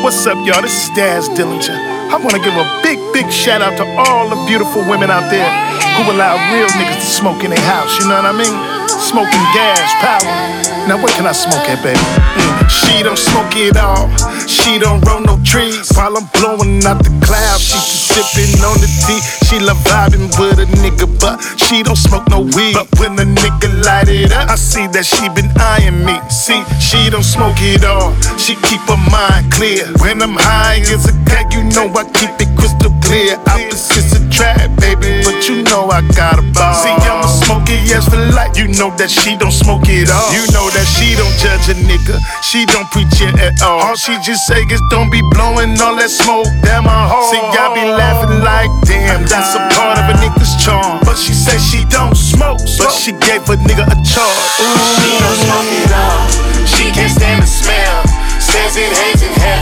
What's up, y'all? This is Daz Dillinger. I want to give a big, big shout out to all the beautiful women out there who allow real niggas to smoke in their house, you know what I mean? Smoking gas, power. Now what can I smoke at, baby? She don't smoke it all. She don't roll no trees. While I'm blowing out the clouds, she just sipping on the tea. She love vibing with a nigga, but she don't smoke no weed. But when the nigga light it up, I see that she been eyeing me. See, she don't smoke it all. She keep her mind clear. When I'm high as a cat, you know I keep it crystal clear. Opposites attract, baby, but you know I got a ball. See, I'm a smoker, yes, for life. You know that she don't smoke it all. You know that she don't judge a nigga. She don't preach it at all. All she just say is don't be blowing all that smoke down my hole. See, I be laughing like, damn, that's a part of a nigga's charm. But she said she don't smoke, but she gave a nigga a charge. She don't smoke it all. She can't stand the smell. Says it hates it,